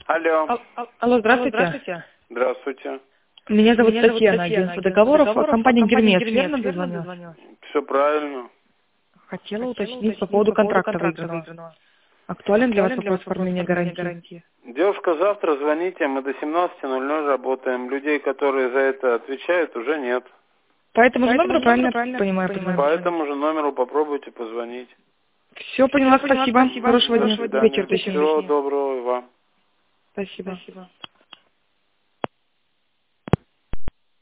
Алло. Алло, здравствуйте. Здравствуйте. Меня зовут Татьяна, агентство договоров, компания «Гермес». Верно дозвонилась? Все правильно. Хотела уточнить по поводу контракта выигранного. Актуален для вас вопрос оформления гарантии? Девушка, завтра звоните, мы до 17:00 работаем. Людей, которые за это отвечают, уже нет. По этому же номеру, правильно понимаю? По этому же номеру попробуйте позвонить. Все поняла, спасибо. Хорошего До дня. свидания. Вечер, Всего доброго и вам. Спасибо.